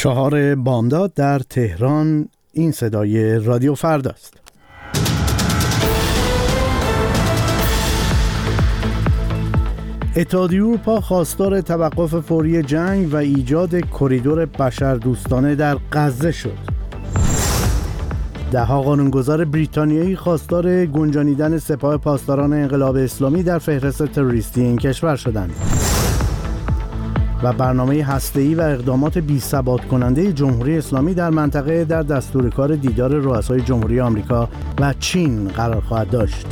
4 بامداد در تهران. این صدای رادیو فردا است. اتحادیه اروپا خواستار توقف فوری جنگ و ایجاد کریدور بشردوستانه در غزه شد. ده‌ها قانونگذار بریتانیایی خواستار گنجانیدن سپاه پاسداران انقلاب اسلامی در فهرست تروریستی این کشور شدند. و برنامه هسته‌ای و اقدامات بی‌ثبات کننده جمهوری اسلامی در منطقه در دستور کار دیدار رؤسای جمهوری آمریکا و چین قرار خواهد داشت.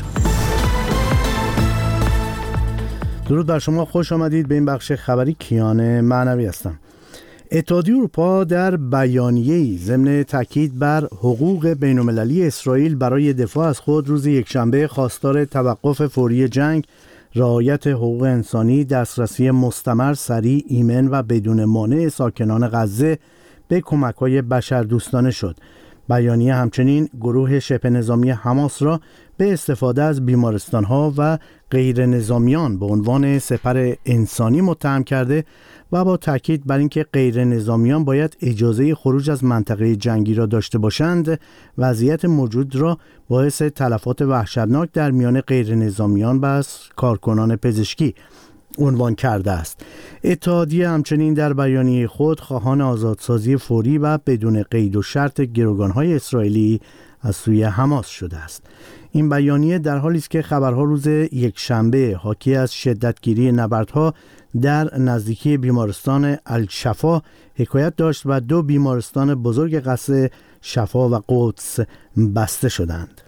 درود بر شما، خوش آمدید به این بخش خبری. کیان معنوی هستم. اتحادیه اروپا در بیانیه‌ای ضمن تاکید بر حقوق بین‌المللی اسرائیل برای دفاع از خود روز یکشنبه خواستار توقف فوری جنگ، رعایت حقوق انسانی، دسترسی مستمر، سریع، ایمن و بدون مانع ساکنان غزه به کمک‌های بشردوستانه شد. بیانیه همچنین گروه شبه نظامی حماس را به استفاده از بیمارستان‌ها و غیر نظامیان به عنوان سپر انسانی متهم کرده و با تاکید بر اینکه غیر نظامیان باید اجازه خروج از منطقه جنگی را داشته باشند، وضعیت موجود را باعث تلفات وحشتناک در میان غیر نظامیان و کارکنان پزشکی عنوان کرده است. اتحادیه همچنین در بیانیه خود خواهان آزادسازی فوری و بدون قید و شرط گروگان‌های اسرائیلی از سوی حماس شده است. این بیانیه در حالی است که خبرها روز یکشنبه حاکی از شدتگیری نبردها در نزدیکی بیمارستان الشفا حکایت داشت و 2 بیمارستان بزرگ قصر شفا و قدس بسته شدند.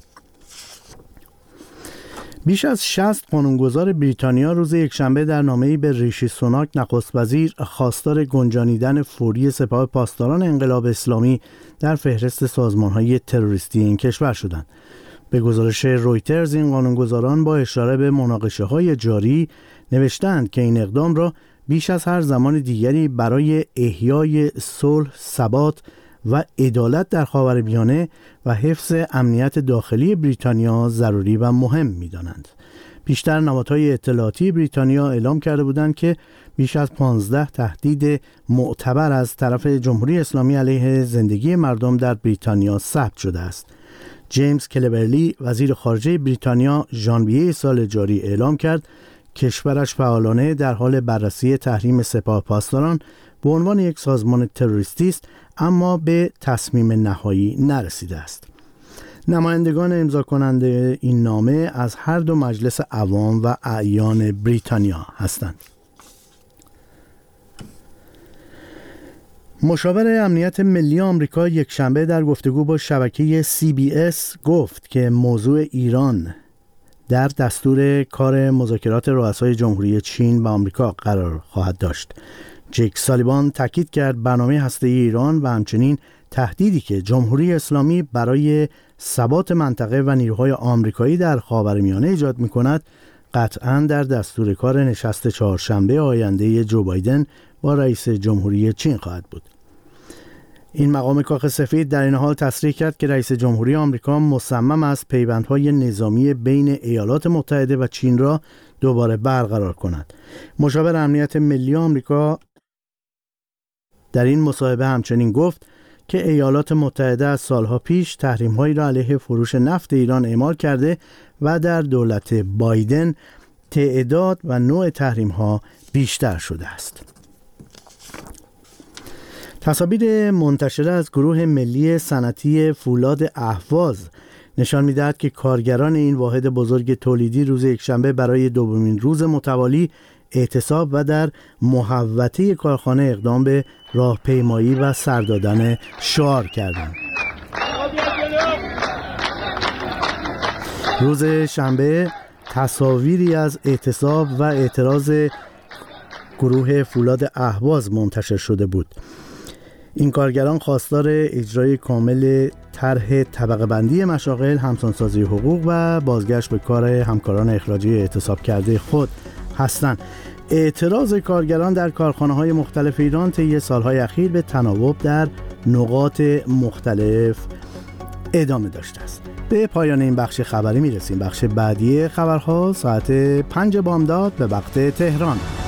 بیش از 60 قانونگذار بریتانیا روز یکشنبه در نامه‌ای به ریشی سوناک نخست وزیر خواستار گنجانیدن فوری سپاه پاسداران انقلاب اسلامی در فهرست سازمان‌های تروریستی این کشور شدند. به گزارش رویترز این قانونگذاران با اشاره به مناقشه‌های جاری نوشتند که این اقدام را بیش از هر زمان دیگری برای احیای صلح، ثبات و عدالت در خاورمیانه و حفظ امنیت داخلی بریتانیا ضروری و مهم می‌دانند. پیشتر نمادهای اطلاعاتی بریتانیا اعلام کرده بودند که بیش از 15 تهدید معتبر از طرف جمهوری اسلامی علیه زندگی مردم در بریتانیا ثبت شده است. جیمز کلبرلی وزیر خارجه بریتانیا ژانویه سال جاری اعلام کرد کشورش فعالانه در حال بررسی تحریم سپاه پاسداران به عنوان یک سازمان تروریستی است، اما به تصمیم نهایی نرسیده است. نمایندگان امضا کننده این نامه از هر 2 مجلس عوام و اعیان بریتانیا هستند. مشاور امنیت ملی آمریکا یکشنبه در گفتگو با شبکه CBS گفت که موضوع ایران در دستور کار مذاکرات رؤسای جمهوری چین و آمریکا قرار خواهد داشت. جک سالیوان تاکید کرد برنامه هسته‌ای ایران و همچنین تهدیدی که جمهوری اسلامی برای ثبات منطقه و نیروهای آمریکایی در خاورمیانه ایجاد می‌کند قطعاً در دستور کار نشست چهارشنبه آینده جو بایدن با رئیس جمهوری چین خواهد بود. این مقام کاخ سفید در این حال تصریح کرد که رئیس جمهوری آمریکا مصمم است پیوندهای نظامی بین ایالات متحده و چین را دوباره برقرار کند. مشاور امنیت ملی آمریکا در این مصاحبه همچنین گفت که ایالات متحده از سالها پیش تحریم‌هایی را علیه فروش نفت ایران اعمال کرده و در دولت بایدن تعداد و نوع تحریم‌ها بیشتر شده است. تصاویر منتشره از گروه ملی صنعتی فولاد اهواز نشان می‌دهد که کارگران این واحد بزرگ تولیدی روز یکشنبه برای 2مین روز متوالی اعتصاب و در محوطه کارخانه اقدام به راهپیمایی و سر دادن شعار کردند. روز شنبه تصاویری از اعتصاب و اعتراض گروه فولاد اهواز منتشر شده بود. این کارگران خواستار اجرای کامل طرح طبقه بندی مشاغل، همسانسازی حقوق و بازگشت به کار همکاران اخراجی اعتصاب کرده خود هستند. اعتراض کارگران در کارخانه‌های مختلف ایران طی سالهای اخیر به تناوب در نقاط مختلف ادامه داشته است. به پایان این بخش خبری میرسیم. بخش بعدی خبرها ساعت 5 بامداد به وقت تهران.